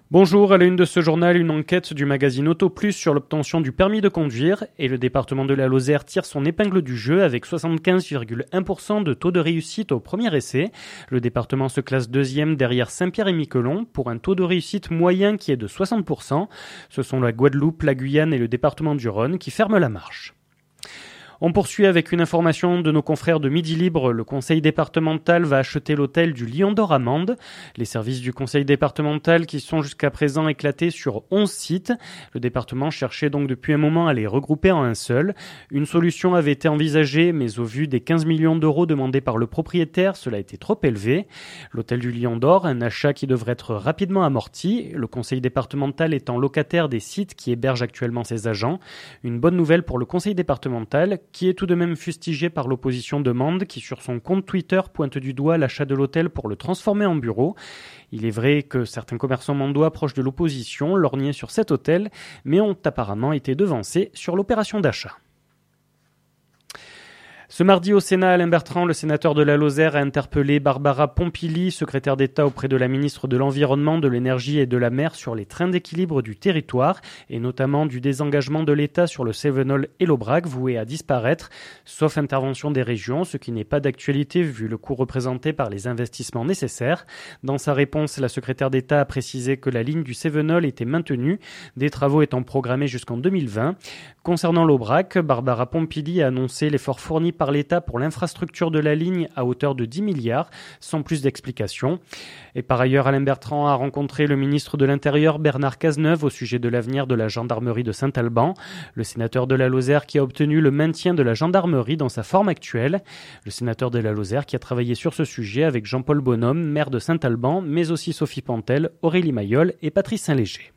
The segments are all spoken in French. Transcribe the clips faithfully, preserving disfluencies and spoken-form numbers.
Bonjour, à la une de ce journal, une enquête du magazine Auto Plus sur l'obtention du permis de conduire et le département de la Lozère tire son épingle du jeu avec soixante-quinze virgule un pour cent de taux de réussite au premier essai. Le département se classe deuxième derrière Saint-Pierre-et-Miquelon pour un taux de réussite moyen qui est de soixante pour cent. Ce sont la Guadeloupe, la Guyane et le département du Rhône qui ferment la marche. On poursuit avec une information de nos confrères de Midi Libre. Le conseil départemental va acheter l'hôtel du Lion d'Or à Mende. Les services du conseil départemental qui sont jusqu'à présent éclatés sur onze sites. Le département cherchait donc depuis un moment à les regrouper en un seul. Une solution avait été envisagée, mais au vu des quinze millions d'euros demandés par le propriétaire, cela a été trop élevé. L'hôtel du Lion d'Or, un achat qui devrait être rapidement amorti. Le conseil départemental étant locataire des sites qui hébergent actuellement ses agents. Une bonne nouvelle pour le conseil départemental, qui est tout de même fustigé par l'opposition de Mende, qui sur son compte Twitter pointe du doigt l'achat de l'hôtel pour le transformer en bureau. Il est vrai que certains commerçants mandois proches de l'opposition lorgnaient sur cet hôtel, mais ont apparemment été devancés sur l'opération d'achat. Ce mardi au Sénat, Alain Bertrand, le sénateur de la Lozère, a interpellé Barbara Pompili, secrétaire d'État auprès de la ministre de l'Environnement, de l'Énergie et de la Mer sur les trains d'équilibre du territoire et notamment du désengagement de l'État sur le Cévenol et l'Aubrac voué à disparaître, sauf intervention des régions, ce qui n'est pas d'actualité vu le coût représenté par les investissements nécessaires. Dans sa réponse, la secrétaire d'État a précisé que la ligne du Cévenol était maintenue, des travaux étant programmés jusqu'en deux mille vingt. Concernant l'Aubrac, Barbara Pompili a annoncé l'effort fourni par l'État pour l'infrastructure de la ligne à hauteur de dix milliards, sans plus d'explications. Et par ailleurs, Alain Bertrand a rencontré le ministre de l'Intérieur Bernard Cazeneuve au sujet de l'avenir de la gendarmerie de Saint-Alban. Le sénateur de la Lozère qui a obtenu le maintien de la gendarmerie dans sa forme actuelle. Le sénateur de la Lozère qui a travaillé sur ce sujet avec Jean-Paul Bonhomme, maire de Saint-Alban, mais aussi Sophie Pantel, Aurélie Mayol et Patrice Saint-Léger.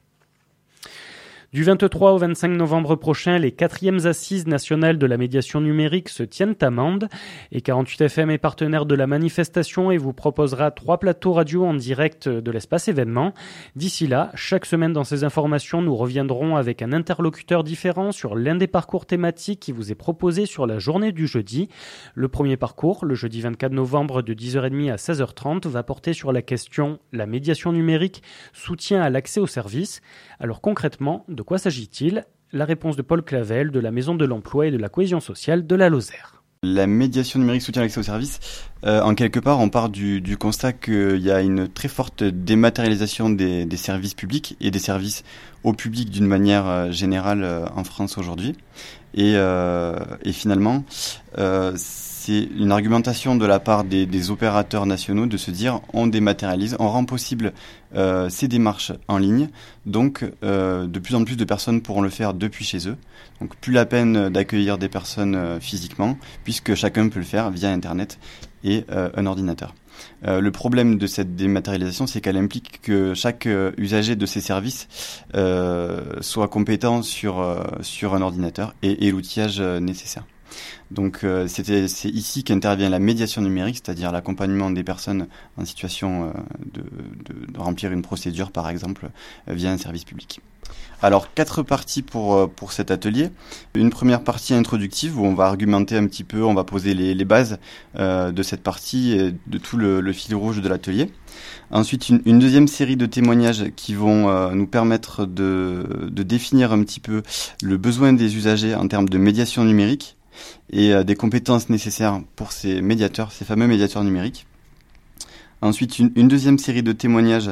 Du vingt-trois au vingt-cinq novembre prochain, les quatrièmes assises nationales de la médiation numérique se tiennent à Mende et quarante-huit F M est partenaire de la manifestation et vous proposera trois plateaux radio en direct de l'espace événement. D'ici là, chaque semaine dans ces informations, nous reviendrons avec un interlocuteur différent sur l'un des parcours thématiques qui vous est proposé sur la journée du jeudi. Le premier parcours, le jeudi vingt-quatre novembre de dix heures trente à seize heures trente, va porter sur la question « La médiation numérique, soutien à l'accès aux services ». Alors concrètement, de De quoi s'agit-il ? La réponse de Paul Clavel de la Maison de l'Emploi et de la Cohésion sociale de la Lozère. La médiation numérique soutient l'accès aux services. Euh, en quelque part, on part du, du constat qu'il y a une très forte dématérialisation des, des services publics et des services au public d'une manière euh, générale euh, en France aujourd'hui. Et, euh, et finalement, euh, c'est une argumentation de la part des, des opérateurs nationaux de se dire on dématérialise, on rend possible euh, ces démarches en ligne, donc euh, de plus en plus de personnes pourront le faire depuis chez eux. Donc plus la peine d'accueillir des personnes euh, physiquement, puisque chacun peut le faire via Internet et euh, un ordinateur. Euh, le problème de cette dématérialisation, c'est qu'elle implique que chaque euh, usager de ces services euh, soit compétent sur euh, sur un ordinateur et, et l'outillage euh, nécessaire. Donc euh, c'était, c'est ici qu'intervient la médiation numérique, c'est-à-dire l'accompagnement des personnes en situation euh, de, de, de remplir une procédure, par exemple, euh, via un service public. Alors, quatre parties pour pour cet atelier. Une première partie introductive où on va argumenter un petit peu, on va poser les, les bases euh, de cette partie et de tout le, le fil rouge de l'atelier. Ensuite, une, une deuxième série de témoignages qui vont euh, nous permettre de, de définir un petit peu le besoin des usagers en termes de médiation numérique et euh, des compétences nécessaires pour ces médiateurs, ces fameux médiateurs numériques. Ensuite, une, une deuxième série de témoignages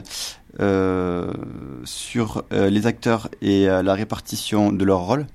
euh, sur euh, les acteurs et euh, la répartition de leur rôle.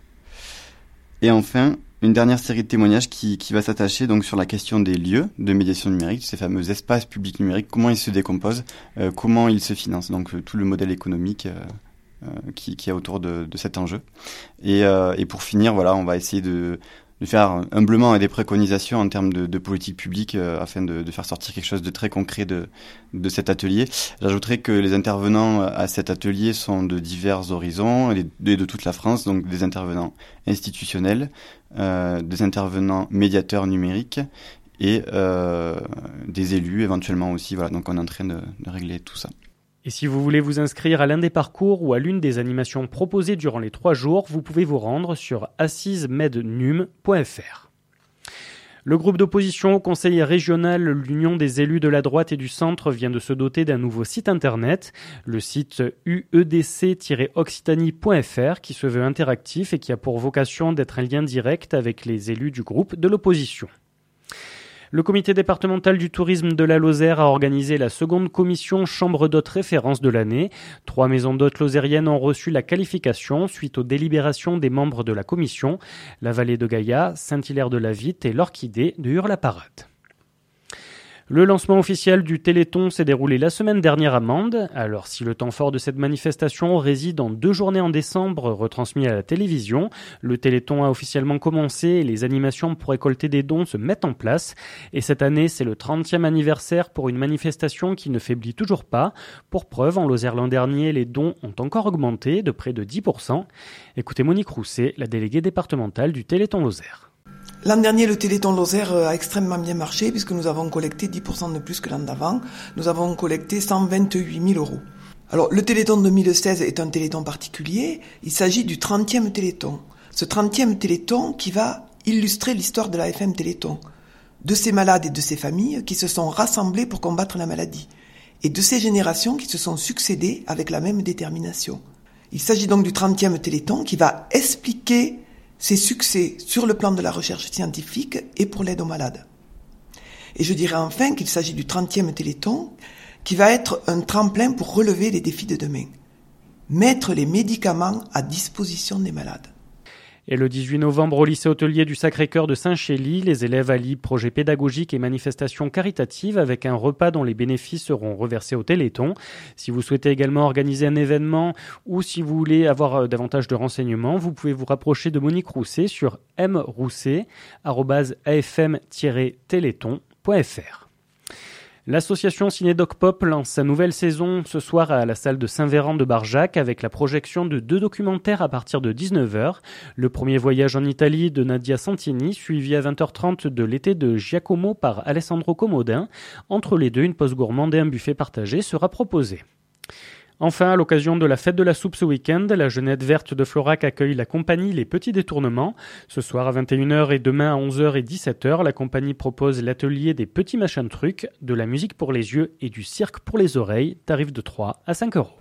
Et enfin, une dernière série de témoignages qui, qui va s'attacher donc sur la question des lieux de médiation numérique, ces fameux espaces publics numériques, comment ils se décomposent, euh, comment ils se financent, donc euh, tout le modèle économique euh, euh, qui, qui est autour de, de cet enjeu. Et, euh, et pour finir, voilà, on va essayer de de faire humblement des préconisations en termes de, de politique publique euh, afin de, de faire sortir quelque chose de très concret de, de cet atelier. J'ajouterais que les intervenants à cet atelier sont de divers horizons et de, de toute la France, donc des intervenants institutionnels, euh, des intervenants médiateurs numériques et euh, des élus éventuellement aussi. Voilà, donc on est en train de, de régler tout ça. Et si vous voulez vous inscrire à l'un des parcours ou à l'une des animations proposées durant les trois jours, vous pouvez vous rendre sur assise med num point f r. Le groupe d'opposition au conseil régional, l'Union des élus de la droite et du centre, vient de se doter d'un nouveau site internet, le site u e d c tiret occitanie point f r, qui se veut interactif et qui a pour vocation d'être un lien direct avec les élus du groupe de l'opposition. Le comité départemental du tourisme de la Lozère a organisé la seconde commission chambre d'hôtes référence de l'année. Trois maisons d'hôtes lozériennes ont reçu la qualification suite aux délibérations des membres de la commission, la Vallée de Gaïa, Saint-Hilaire-de-la-Vitte et l'Orchidée de Hurs-la-Parade. Le lancement officiel du Téléthon s'est déroulé la semaine dernière à Mende. Alors, si le temps fort de cette manifestation réside en deux journées en décembre retransmises à la télévision, le Téléthon a officiellement commencé et les animations pour récolter des dons se mettent en place. Et cette année, c'est le trentième anniversaire pour une manifestation qui ne faiblit toujours pas. Pour preuve, en Lozère l'an dernier, les dons ont encore augmenté de près de dix pour cent. Écoutez Monique Rousset, la déléguée départementale du Téléthon Lozère. L'an dernier, le Téléthon Lozère a extrêmement bien marché puisque nous avons collecté dix pour cent de plus que l'an d'avant. Nous avons collecté cent vingt-huit mille euros. Alors, le Téléthon deux mille seize est un Téléthon particulier. Il s'agit du trentième Téléthon. Ce trentième Téléthon qui va illustrer l'histoire de la F M Téléthon. De ces malades et de ces familles qui se sont rassemblés pour combattre la maladie. Et de ces générations qui se sont succédées avec la même détermination. Il s'agit donc du trentième Téléthon qui va expliquer ses succès sur le plan de la recherche scientifique et pour l'aide aux malades. Et je dirais enfin qu'il s'agit du trentième Téléthon qui va être un tremplin pour relever les défis de demain. Mettre les médicaments à disposition des malades. Et le dix-huit novembre, au lycée hôtelier du Sacré-Cœur de Saint-Chély, les élèves allient projets pédagogiques et manifestations caritatives avec un repas dont les bénéfices seront reversés au Téléthon. Si vous souhaitez également organiser un événement ou si vous voulez avoir davantage de renseignements, vous pouvez vous rapprocher de Monique Rousset sur m rousset arobase a f m tiret téléthon point f r. L'association Cinédoc Pop lance sa nouvelle saison ce soir à la salle de Saint-Véran de Barjac avec la projection de deux documentaires à partir de dix-neuf heures. Le premier voyage en Italie de Nadia Santini, suivi à vingt heures trente de l'été de Giacomo par Alessandro Comodin. Entre les deux, une pause gourmande et un buffet partagé sera proposé. Enfin, à l'occasion de la fête de la soupe ce week-end, la Jeunette Verte de Florac accueille la compagnie Les Petits Détournements. Ce soir à vingt et une heures et demain à onze heures et dix-sept heures, la compagnie propose l'atelier des petits machins trucs, de la musique pour les yeux et du cirque pour les oreilles, tarif de trois à cinq euros.